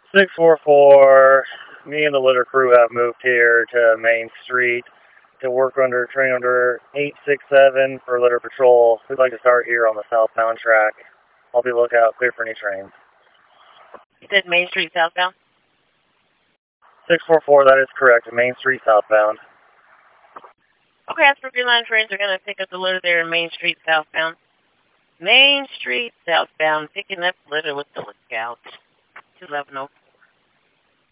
644, me and the litter crew have moved here to Main Street to work under train under 867 for litter patrol. We'd like to start here on the southbound track. I'll be lookout, clear for any trains. You said Main Street southbound? 644, that is correct. Main Street southbound. Okay, Asper Green Line trains are going to pick up the litter there in Main Street southbound. Main Street southbound, picking up litter with the lookout. 211